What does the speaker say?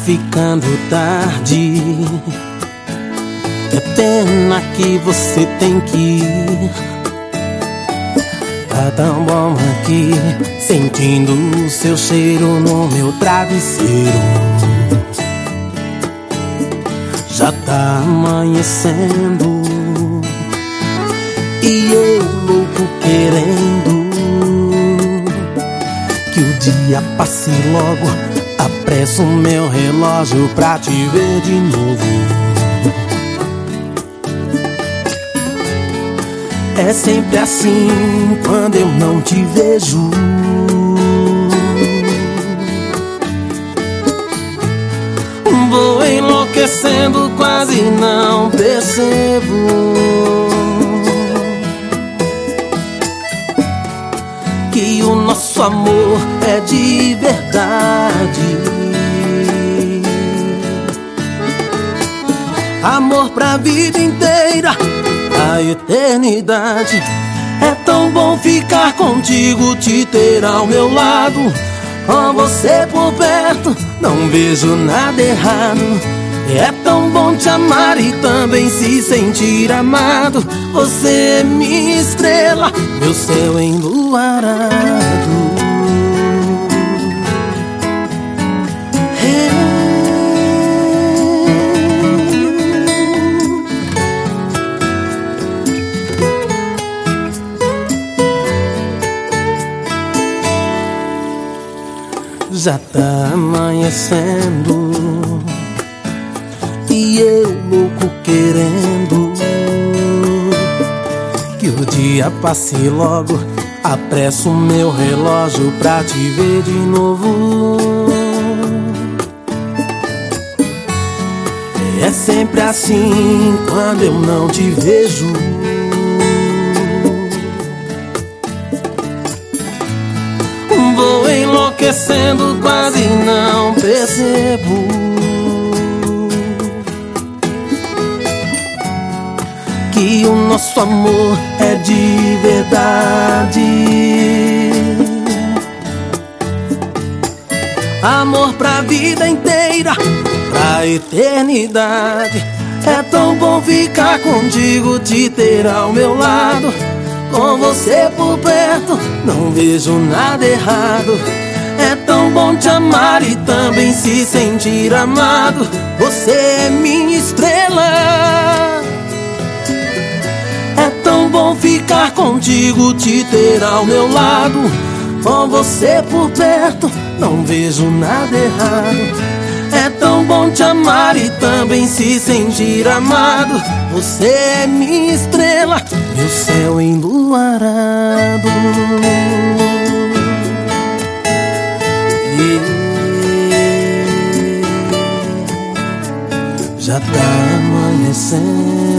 ficando tarde. É pena que você tem que ir. Tá tão bom aqui, sentindo o seu cheiro no meu travesseiro. Já tá amanhecendo e eu louco querendo que o dia passe logo. Apresso meu relógio pra te ver de novo. É sempre assim quando eu não te vejo. Vou enlouquecendo, quase não percebo que o nosso amor é de verdade. Amor pra vida inteira, a eternidade. É tão bom ficar contigo, te ter ao meu lado. Com você por perto, não vejo nada errado. É tão bom te amar e também se sentir amado. Você é minha estrela, meu céu enluarado. Já tá amanhecendo e eu louco querendo que o dia passe logo. Apresso meu relógio pra te ver de novo. É sempre assim quando eu não te vejo. Vou enlouquecendo, quase não percebo que o nosso amor é de verdade. Amor pra vida inteira, pra eternidade. É tão bom ficar contigo, te ter ao meu lado. Com você por perto, não vejo nada errado. É tão bom te amar e também se sentir amado. Você é minha estrela. É tão bom ficar contigo, te ter ao meu lado. Com você por perto, não vejo nada errado. É tão bom te amar e também se sentir amado. Você é minha estrela, meu céu enluarado. Já tá amanhecendo